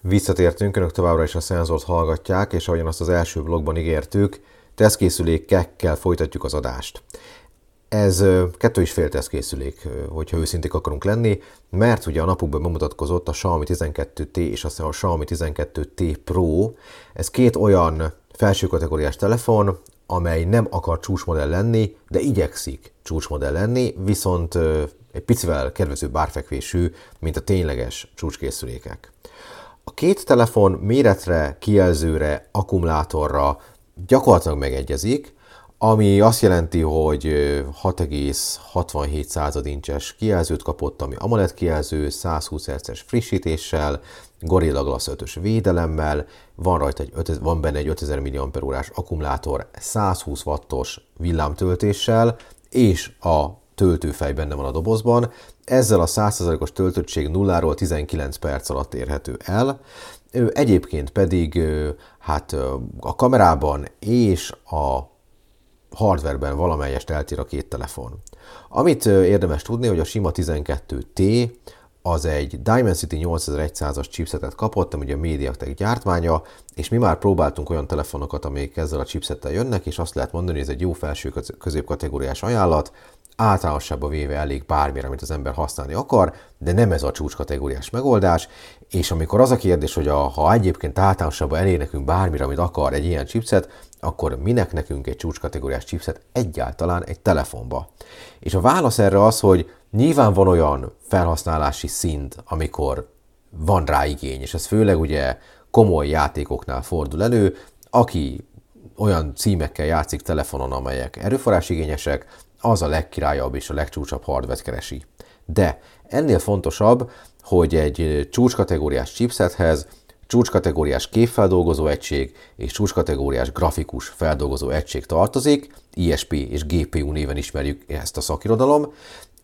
Visszatértünk, önök továbbra is a szenzort hallgatják, és ahogyan azt az első blogban ígértük, tesztkészülékekkel folytatjuk az adást. Ez 2,5 tesztkészülék, hogyha őszinték akarunk lenni, mert ugye a napokban bemutatkozott a Xiaomi 12T és aztán a Xiaomi 12T Pro. Ez két olyan felső kategóriás telefon, amely nem akar csúcsmodell lenni, de igyekszik csúcsmodell lenni, viszont egy picivel kedvezőbb árfekvésű, mint a tényleges csúcskészülékek. A két telefon méretre, kijelzőre, akkumulátorra gyakorlatilag megegyezik, ami azt jelenti, hogy 6,67 incses kijelzőt kapott, ami AMOLED kijelző, 120 Hz-es frissítéssel, Gorilla Glass 5-ös védelemmel, van benne egy 5000 mAh akkumulátor 120 wattos villámtöltéssel, és a töltőfej benne van a dobozban. Ezzel a 100%-os töltöttség 0-ról 19 perc alatt érhető el. Egyébként pedig a kamerában és a hardwareben valamelyest eltér a két telefon. Amit érdemes tudni, hogy a sima 12T az egy Dimensity 8100-as chipsetet kapott, ami ugye a MediaTek gyártmánya, és mi már próbáltunk olyan telefonokat, amelyek ezzel a chipsettel jönnek, és azt lehet mondani, hogy ez egy jó felső középkategóriás ajánlat, általánosságban véve elég bármire, amit az ember használni akar, de nem ez a csúcskategóriás megoldás, és amikor az a kérdés, hogy ha egyébként általánosságban elég nekünk bármire, amit akar egy ilyen chipset, akkor minek nekünk egy csúcskategóriás chipset egyáltalán egy telefonba? És a válasz erre az, hogy nyilván van olyan felhasználási szint, amikor van rá igény, és ez főleg ugye komoly játékoknál fordul elő, aki olyan címekkel játszik telefonon, amelyek erőforrásigényesek, az a legkirályabb és a legcsúcsabb hardware-t keresi. De ennél fontosabb, hogy egy csúcskategóriás chipsethez csúcskategóriás képfeldolgozó egység és csúcskategóriás grafikus feldolgozó egység tartozik, ISP és GPU néven ismerjük ezt a szakirodalom,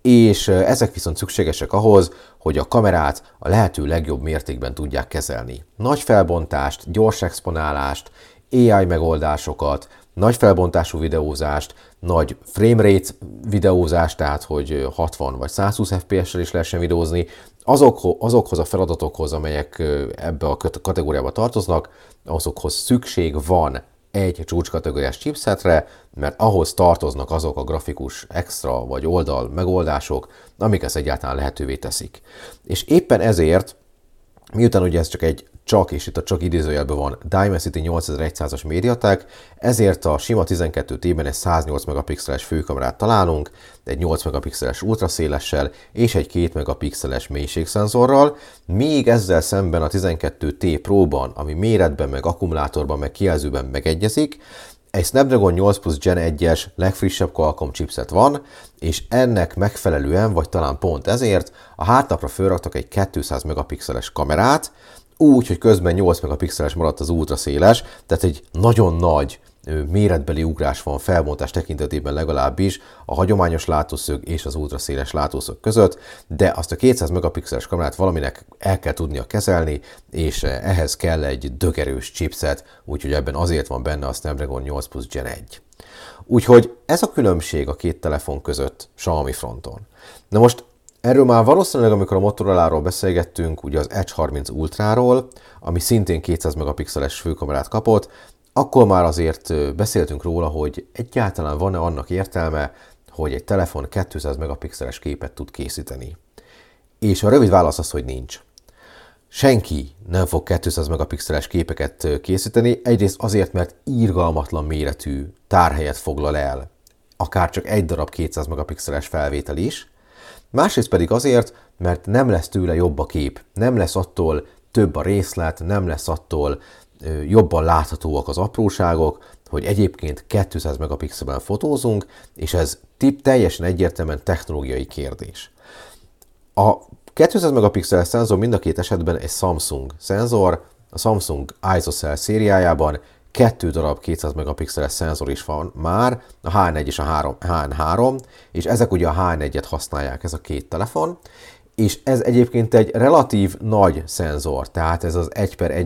és ezek viszont szükségesek ahhoz, hogy a kamerát a lehető legjobb mértékben tudják kezelni. Nagy felbontást, gyors exponálást, AI megoldásokat, nagy felbontású videózást, nagy framerate videózást, tehát hogy 60 vagy 120 FPS-sel is lehessen videózni, azokhoz a feladatokhoz, amelyek ebbe a kategóriába tartoznak, azokhoz szükség van egy csúcskategóriás chipsetre, mert ahhoz tartoznak azok a grafikus extra vagy oldal megoldások, amik ezt egyáltalán lehetővé teszik. És éppen ezért, miután ugye ez és itt a csak idézőjelben van Dimensity 8100-as MediaTek, ezért a sima 12T-ben egy 108 megapixeles főkamerát találunk, egy 8 megapixeles ultraszélessel és egy 2 megapixeles mélységszenzorral, míg ezzel szemben a 12T Pro-ban, ami méretben, meg akkumulátorban, meg kijelzőben megegyezik, egy Snapdragon 8 Plus Gen 1-es legfrissebb Qualcomm chipset van, és ennek megfelelően, vagy talán pont ezért, a hátlapra felraktak egy 200 megapixeles kamerát, úgy, hogy közben 8 megapixeles maradt az ultraszéles, tehát egy nagyon nagy méretbeli ugrás van felbontás tekintetében legalábbis a hagyományos látószög és az ultraszéles látószög között, de azt a 200 megapixeles kamerát valaminek el kell tudnia kezelni, és ehhez kell egy dögerős chipset, úgyhogy ebben azért van benne a Snapdragon 8 Plus Gen 1. Úgyhogy ez a különbség a két telefon között Xiaomi fronton. Na most erről már valószínűleg, amikor a Motoroláról beszélgettünk, ugye az Edge 30 Ultráról, ami szintén 200 megapixeles főkamerát kapott, akkor már azért beszéltünk róla, hogy egyáltalán van-e annak értelme, hogy egy telefon 200 megapixeles képet tud készíteni. És a rövid válasz az, hogy nincs. Senki nem fog 200 megapixeles képeket készíteni, egyrészt azért, mert irgalmatlan méretű tárhelyet foglal el, akár csak egy darab 200 megapixeles felvétel is, másrészt pedig azért, mert nem lesz tőle jobb a kép, nem lesz attól több a részlet, nem lesz attól jobban láthatóak az apróságok, hogy egyébként 200 megapixelben fotózunk, és ez teljesen egyértelműen technológiai kérdés. A 200 megapixeles szenzor mind a két esetben egy Samsung szenzor, a Samsung ISOCELL szériájában 2 darab 200 megapixeles szenzor is van már, a HN1 és a HN3, és ezek ugye a HN1-et használják, ez a két telefon, és ez egyébként egy relatív nagy szenzor, tehát ez az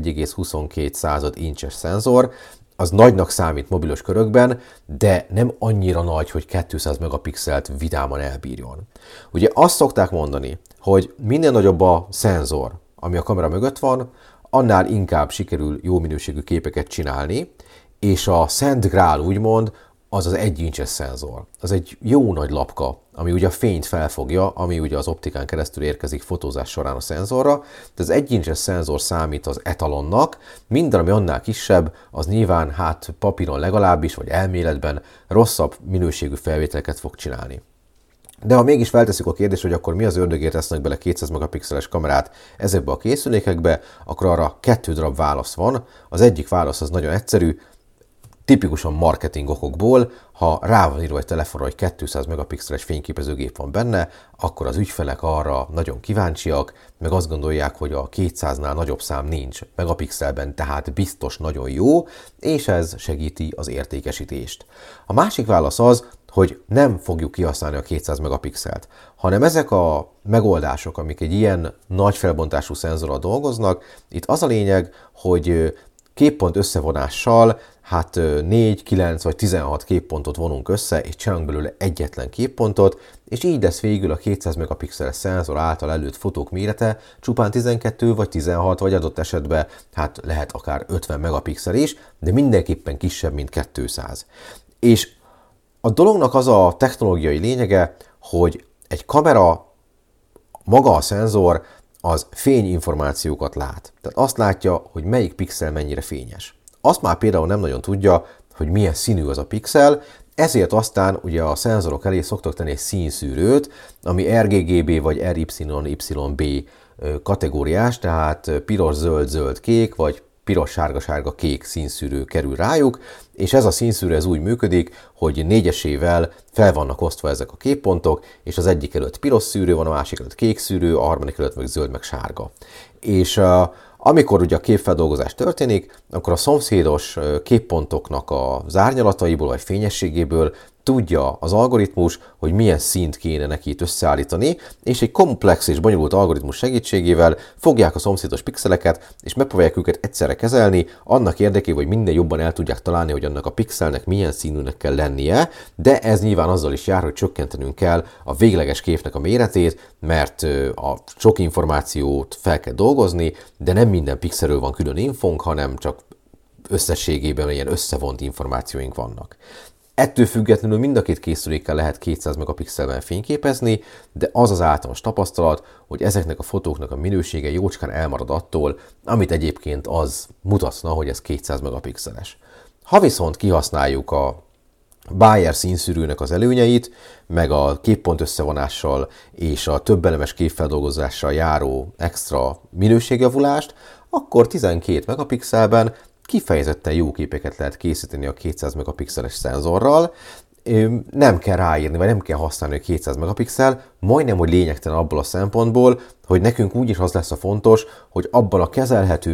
1/1,22 incses szenzor, az nagynak számít mobilos körökben, de nem annyira nagy, hogy 200 megapixelt vidáman elbírjon. Ugye azt szokták mondani, hogy minél nagyobb a szenzor, ami a kamera mögött van, annál inkább sikerül jó minőségű képeket csinálni, és a Szent Grál úgymond az az 1 incses szenzor. Az egy jó nagy lapka, ami ugye a fényt felfogja, ami ugye az optikán keresztül érkezik fotózás során a szenzorra, de az 1 incses szenzor számít az etalonnak, minden, ami annál kisebb, az nyilván hát papíron legalábbis, vagy elméletben rosszabb minőségű felvételeket fog csinálni. De ha mégis feltesszük a kérdést, hogy akkor mi az ördögért tesznek bele 200 megapixeles kamerát ezekbe a készülékekbe, akkor arra 2 darab válasz van. Az egyik válasz az nagyon egyszerű, tipikusan marketing okokból, ha rá van írva egy telefonra, hogy 200 megapixeles fényképezőgép van benne, akkor az ügyfelek arra nagyon kíváncsiak, meg azt gondolják, hogy a 200-nál nagyobb szám nincs megapixelben, tehát biztos nagyon jó, és ez segíti az értékesítést. A másik válasz az, hogy nem fogjuk kihasználni a 200 megapixelt, hanem ezek a megoldások, amik egy ilyen nagy felbontású szenzorral dolgoznak, itt az a lényeg, hogy képpont összevonással, hát 4, 9 vagy 16 képpontot vonunk össze, és csinálunk belőle egyetlen képpontot, és így lesz végül a 200 megapixeles szenzor által előtt fotók mérete csupán 12 vagy 16, vagy adott esetben hát lehet akár 50 megapixel is, de mindenképpen kisebb, mint 200. És a dolognak az a technológiai lényege, hogy egy kamera, maga a szenzor, az fényinformációkat lát. Tehát azt látja, hogy melyik pixel mennyire fényes. Azt már például nem nagyon tudja, hogy milyen színű az a pixel, ezért aztán ugye a szenzorok elé szoktak tenni egy színszűrőt, ami RGGB vagy RYYB kategóriás, tehát piros, zöld, zöld, kék, vagy piros, sárga, sárga, kék színszűrő kerül rájuk, és ez a színszűrő ez úgy működik, hogy 4-esével fel vannak osztva ezek a képpontok, és az egyik előtt piros szűrő van, a másik előtt kék szűrő, a harmadik előtt meg zöld, meg sárga. És amikor ugye a képfeldolgozás történik, akkor a szomszédos képpontoknak az árnyalataiból vagy fényességéből tudja az algoritmus, hogy milyen színt kéne neki itt összeállítani, és egy komplex és bonyolult algoritmus segítségével fogják a szomszédos pixeleket, és megpróbálják őket egyszerre kezelni, annak érdekében, hogy minden jobban el tudják találni, hogy annak a pixelnek milyen színűnek kell lennie, de ez nyilván azzal is jár, hogy csökkentenünk kell a végleges képnek a méretét, mert a sok információt fel kell dolgozni, de nem minden pixelről van külön infónk, hanem csak összességében ilyen összevont információink vannak. Ettől függetlenül mind a két készülékkel lehet 200 megapixelben fényképezni, de az az általános tapasztalat, hogy ezeknek a fotóknak a minősége jócskán elmarad attól, amit egyébként az mutatna, hogy ez 200 megapixeles. Ha viszont kihasználjuk a Bayer színszűrőnek az előnyeit, meg a képpont összevonással és a többelemes képfeldolgozással járó extra minőségjavulást, akkor 12 megapixelben kifejezetten jó képeket lehet készíteni a 200 megapixeles szenzorral, nem kell ráírni, vagy nem kell használni a 200 megapixel, majdnem, hogy lényegtelen abból a szempontból, hogy nekünk úgyis az lesz a fontos, hogy abban a kezelhető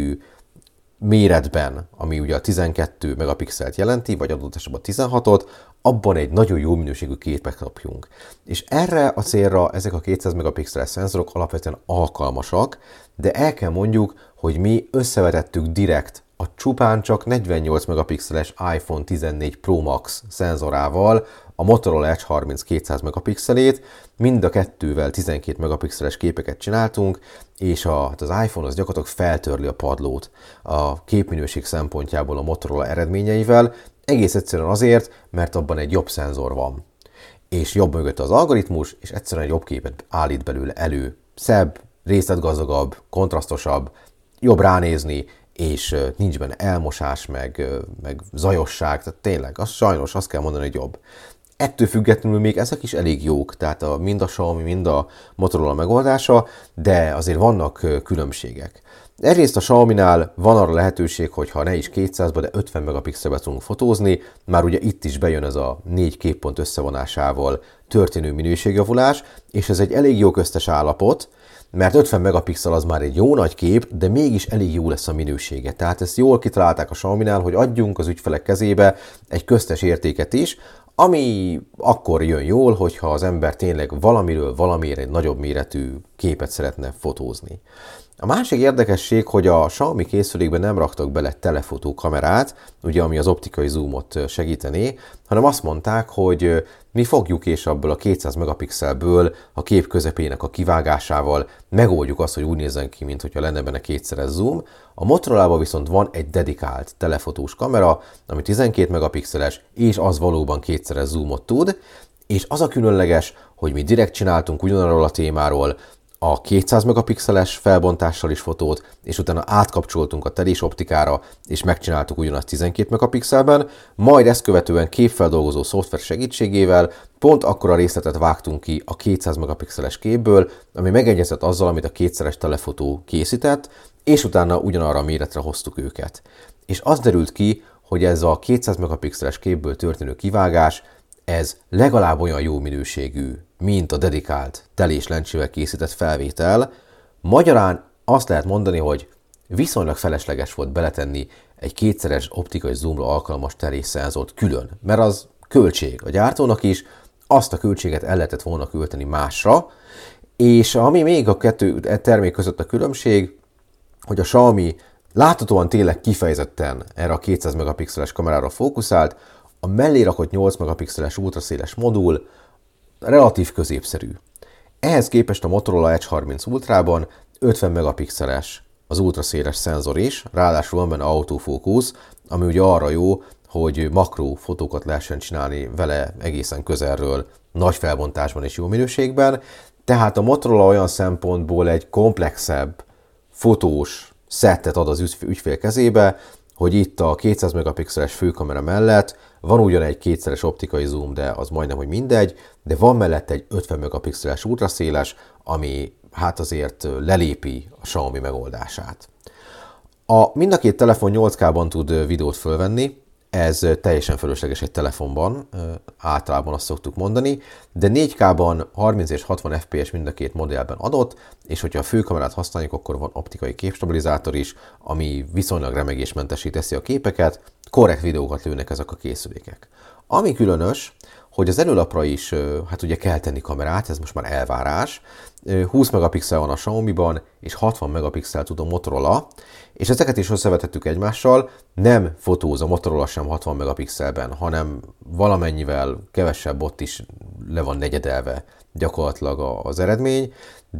méretben, ami ugye a 12 megapixelt jelenti, vagy adott esetben a 16-ot, abban egy nagyon jó minőségű képet kapjunk. És erre a célra ezek a 200 megapixeles szenzorok alapvetően alkalmasak, de el kell mondjuk, hogy mi összevetettük direkt a csupán csak 48 megapixeles iPhone 14 Pro Max szenzorával a Motorola Edge 30 200 megapixelét, mind a kettővel 12 megapixeles képeket csináltunk, és az iPhone az gyakorlatilag feltörli a padlót a képminőség szempontjából a Motorola eredményeivel, egész egyszerűen azért, mert abban egy jobb szenzor van, és jobb mögött az algoritmus, és egyszerűen egy jobb képet állít belőle elő. Szebb, részletgazdagabb, kontrasztosabb, jobb ránézni, és nincs benne elmosás, meg zajosság, tehát tényleg, az sajnos azt kell mondani, hogy jobb. Ettől függetlenül még ezek is elég jók, tehát mind a Xiaomi, mind a Motorola megoldása, de azért vannak különbségek. Egyrészt a Xiaomi-nál van arra lehetőség, hogy ha ne is 200-ba, de 50 megapixelbe tudunk fotózni, már ugye itt is bejön ez a 4 képpont összevonásával történő minőségjavulás, és ez egy elég jó köztes állapot, mert 50 megapixel az már egy jó nagy kép, de mégis elég jó lesz a minősége. Tehát ezt jól kitalálták a Xiaomi-nál, hogy adjunk az ügyfelek kezébe egy köztes értéket is, ami akkor jön jól, hogyha az ember tényleg valamiről valamiért egy nagyobb méretű képet szeretne fotózni. A másik érdekesség, hogy a Xiaomi készülékben nem raktak bele telefotó kamerát, ugye ami az optikai zoomot segítené, hanem azt mondták, hogy mi fogjuk és abból a 200 megapixelből a kép közepének a kivágásával megoldjuk azt, hogy úgy nézzen ki, mintha lenne benne kétszeres zoom. A Motorolában viszont van egy dedikált telefotós kamera, ami 12 megapixeles, és az valóban kétszeres zoomot tud, és az a különleges, hogy mi direkt csináltunk ugyanarról a témáról a 200 megapixeles felbontással is fotót, és utána átkapcsoltunk a telés optikára, és megcsináltuk ugyanazt 12 megapixelben, majd ezt követően képfeldolgozó szoftver segítségével pont akkora részletet vágtunk ki a 200 megapixeles képből, ami megegyezett azzal, amit a kétszeres telefotó készített, és utána ugyanarra a méretre hoztuk őket. És az derült ki, hogy ez a 200 megapixeles képből történő kivágás, ez legalább olyan jó minőségű, mint a dedikált telés lencsével készített felvétel. Magyarán azt lehet mondani, hogy viszonylag felesleges volt beletenni egy kétszeres optikai zoomra alkalmas telésszenzort külön, mert az költség a gyártónak is, azt a költséget el lehetett volna költeni másra, és ami még a kettő termék között a különbség, hogy a Xiaomi láthatóan tényleg kifejezetten erre a 200 megapixeles kamerára fókuszált, a mellé rakott 8 megapixeles ultraszéles modul relatív középszerű. Ehhez képest a Motorola Edge 30 Ultrában 50 megapixeles az ultraszéles szenzor is, ráadásul van benne autofókusz, ami ugye arra jó, hogy makró fotókat lehessen csinálni vele egészen közelről, nagy felbontásban és jó minőségben. Tehát a Motorola olyan szempontból egy komplexebb fotós szettet ad az ügyfél kezébe, hogy itt a 200 megapixeles főkamera mellett van ugyan egy kétszeres optikai zoom, de az majdnem, hogy mindegy, de van mellette egy 50 megapixeles ultraszéles, ami hát azért lelépi a Xiaomi megoldását. Mind a két telefon 8K-ban tud videót fölvenni, ez teljesen fölösleges egy telefonban, általában azt szoktuk mondani, de 4K-ban 30 és 60 fps mind a két modellben adott, és hogyha a főkamerát használjuk, akkor van optikai képstabilizátor is, ami viszonylag remegésmentessé teszi a képeket, korrekt videókat lőnek ezek a készülékek. Ami különös, hogy az előlapra is, hát ugye kell tenni kamerát, ez most már elvárás, 20 megapixel van a Xiaomi-ban, és 60 megapixel tud a Motorola, és ezeket is összevetettük egymással, nem fotóz a Motorola sem 60 megapixelben, hanem valamennyivel kevesebb, ott is le van negyedelve gyakorlatilag az eredmény,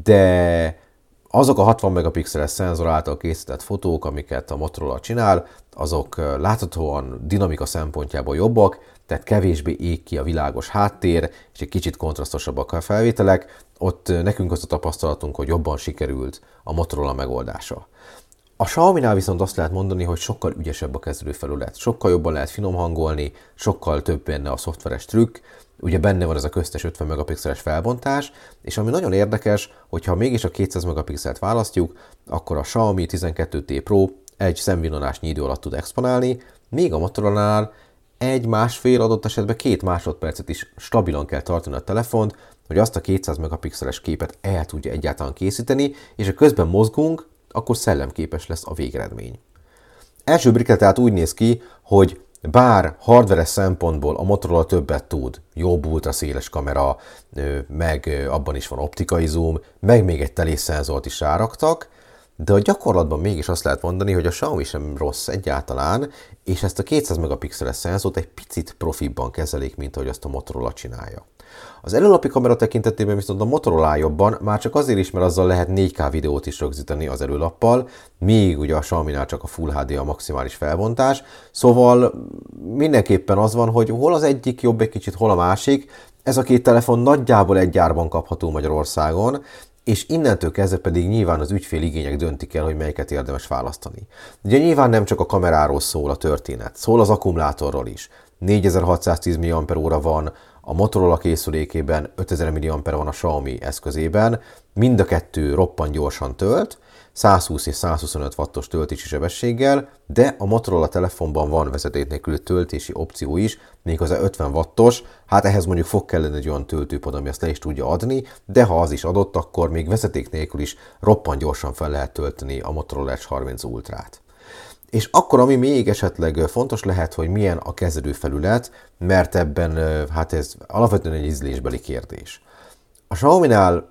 de azok a 60 megapixeles szenzor által készített fotók, amiket a Motorola csinál, azok láthatóan dinamika szempontjából jobbak, tehát kevésbé ég ki a világos háttér, és egy kicsit kontrasztosabbak a felvételek. Ott nekünk az a tapasztalatunk, hogy jobban sikerült a Motorola megoldása. A Xiaomi-nál viszont azt lehet mondani, hogy sokkal ügyesebb a kezelőfelület, sokkal jobban lehet finom hangolni, sokkal több benne a szoftveres trükk, ugye benne van ez a köztes 50 megapixeles felbontás, és ami nagyon érdekes, hogyha mégis a 200 megapixelt választjuk, akkor a Xiaomi 12T Pro egy szemvillanásnyi idő alatt tud exponálni, míg a Motorola-nál másfél, adott esetben 2 másodpercet is stabilan kell tartani a telefont, hogy azt a 200 megapixeles képet el tudja egyáltalán készíteni, és ha közben mozgunk, akkor szellemképes lesz a végeredmény. Első blikre tehát úgy néz ki, hogy bár hardveres szempontból a Motorola többet tud, jobb ultraszéles kamera, meg abban is van optikai zoom, meg még egy telésszenzort is ráraktak, de a gyakorlatban mégis azt lehet mondani, hogy a Xiaomi sem rossz egyáltalán, és ezt a 200 megapixeles szenzort egy picit profibban kezelik, mint ahogy azt a Motorola csinálja. Az előlapi kamera tekintetében viszont a Motorola jobban, már csak azért is, mert azzal lehet 4K videót is rögzíteni az előlappal, míg ugye a Xiaomi-nál csak a Full HD a maximális felbontás, szóval mindenképpen az van, hogy hol az egyik jobb egy kicsit, hol a másik. Ez a két telefon nagyjából egy gyárban kapható Magyarországon, és innentől kezdve pedig nyilván az ügyfél igények döntik el, hogy melyiket érdemes választani. Ugye nyilván nem csak a kameráról szól a történet, szól az akkumulátorról is. 4610 mAh van a Motorola készülékében, 5000 mAh van a Xiaomi eszközében, mind a kettő roppant gyorsan tölt, 120 és 125 wattos töltési sebességgel, de a Motorola telefonban van vezeték nélküli töltési opció is, méghozzá 50 wattos, hát ehhez mondjuk fog kellene egy olyan töltőpad, ami ezt le is tudja adni, de ha az is adott, akkor még vezeték nélkül is roppant gyorsan fel lehet tölteni a Motorola Edge 30 Ultrát. És akkor, ami még esetleg fontos lehet, hogy milyen a kezelőfelület, mert ebben hát ez alapvetően egy ízlésbeli kérdés. A Xiaomi-nál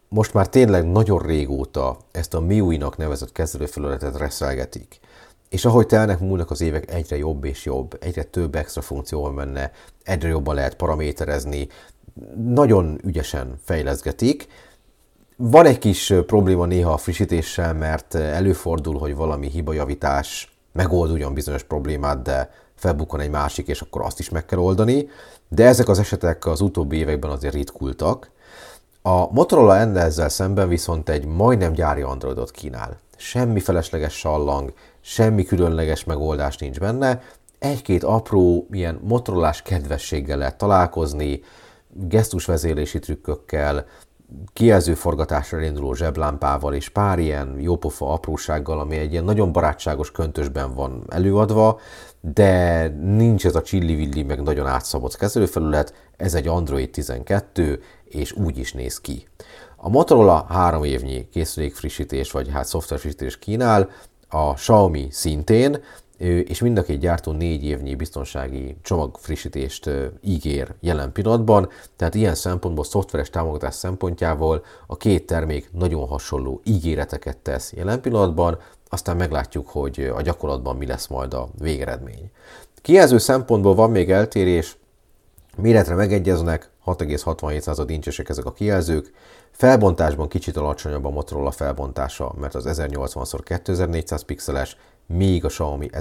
most már tényleg nagyon régóta ezt a MIUI-nak nevezett kezelőfelületet reszelgetik. És ahogy telnek múlnak az évek, egyre jobb és jobb, egyre több extra funkció van benne, egyre jobban lehet paraméterezni, nagyon ügyesen fejleszgetik. Van egy kis probléma néha a frissítéssel, mert előfordul, hogy valami hibajavítás megold ugyan bizonyos problémát, de felbukkan egy másik, és akkor azt is meg kell oldani. De ezek az esetek az utóbbi években azért ritkultak. A Motorola ezzel szemben viszont egy majdnem gyári Androidot kínál. Semmi felesleges sallang, semmi különleges megoldás nincs benne, egy-két apró, ilyen motorolás kedvességgel lehet találkozni, gesztusvezérlési trükkökkel, kijelzőforgatásra induló zseblámpával és pár ilyen jópofa aprósággal, ami egy ilyen nagyon barátságos köntösben van előadva, de nincs ez a csillivilli, meg nagyon átszabott kezelőfelület, ez egy Android 12, és úgy is néz ki. A Motorola 3 évnyi készülékfrissítés, vagy hát szoftverfrissítés kínál, a Xiaomi szintén, és mind a két gyártó 4 évnyi biztonsági csomagfrissítést ígér jelen pillanatban, tehát ilyen szempontból, szoftveres támogatás szempontjából a két termék nagyon hasonló ígéreteket tesz jelen pillanatban, aztán meglátjuk, hogy a gyakorlatban mi lesz majd a végeredmény. Kijelző szempontból van még eltérés, méretre megegyeznek, 6,67 incsesek ezek a kijelzők, felbontásban kicsit alacsonyabb a Motorola felbontása, mert az 1080x2400 pixeles, míg a Xiaomi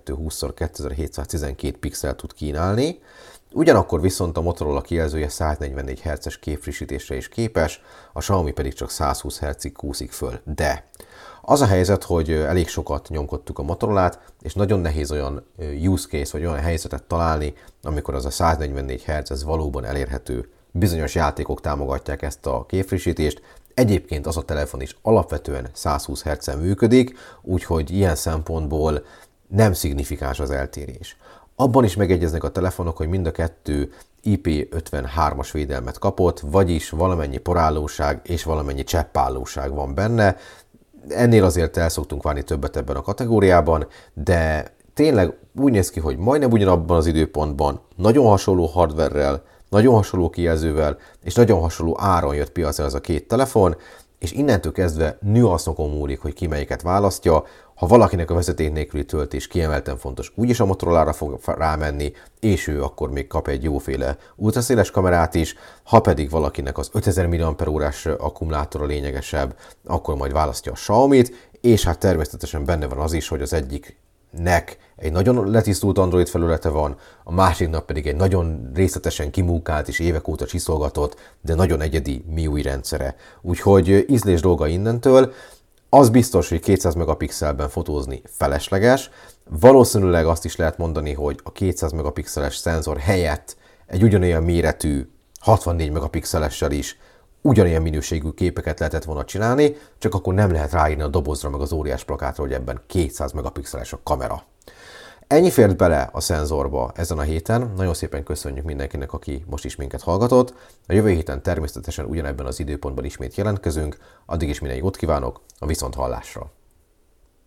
1220x2712 pixel tud kínálni. Ugyanakkor viszont a Motorola kijelzője 144 Hz-es képfrissítésre is képes, a Xiaomi pedig csak 120 Hz-ig kúszik föl. De az a helyzet, hogy elég sokat nyomkodtuk a Motorolát, és nagyon nehéz olyan use case vagy olyan helyzetet találni, amikor az a 144 Hz ez valóban elérhető. Bizonyos játékok támogatják ezt a képfrissítést, egyébként az a telefon is alapvetően 120 Hz-en működik, úgyhogy ilyen szempontból nem szignifikáns az eltérés. Abban is megegyeznek a telefonok, hogy mind a kettő IP53-as védelmet kapott, vagyis valamennyi porállóság és valamennyi cseppállóság van benne. Ennél azért el szoktunk várni többet ebben a kategóriában, de tényleg úgy néz ki, hogy majdnem ugyanabban az időpontban, nagyon hasonló hardverrel, nagyon hasonló kijelzővel, és nagyon hasonló áron jött piacra ez a két telefon, és innentől kezdve nüanszokon múlik, hogy ki melyiket választja. Ha valakinek a vezeték nélküli töltés kiemelten fontos, úgyis a Motorolára fog rámenni, és ő akkor még kap egy jóféle ultraszéles kamerát is, ha pedig valakinek az 5000 mAh-órás akkumulátora lényegesebb, akkor majd választja a Xiaomit, és hát természetesen benne van az is, hogy az egyiknek egy nagyon letisztult Android felülete van, a másiknak pedig egy nagyon részletesen kimúkált és évek óta csiszolgatott, de nagyon egyedi MIUI rendszere. Úgyhogy ízlés dolga innentől. Az biztos, hogy 200 megapixelben fotózni felesleges. Valószínűleg azt is lehet mondani, hogy a 200 megapixeles szenzor helyett egy ugyanolyan méretű 64 megapixelessel is ugyanilyen minőségű képeket lehetett volna csinálni, csak akkor nem lehet ráírni a dobozra meg az óriás plakátra, hogy ebben 200 megapixeles a kamera. Ennyi fért bele a szenzorba ezen a héten. Nagyon szépen köszönjük mindenkinek, aki most is minket hallgatott. A jövő héten természetesen ugyanebben az időpontban ismét jelentkezünk. Addig is minden jót kívánok, a viszonthallásra!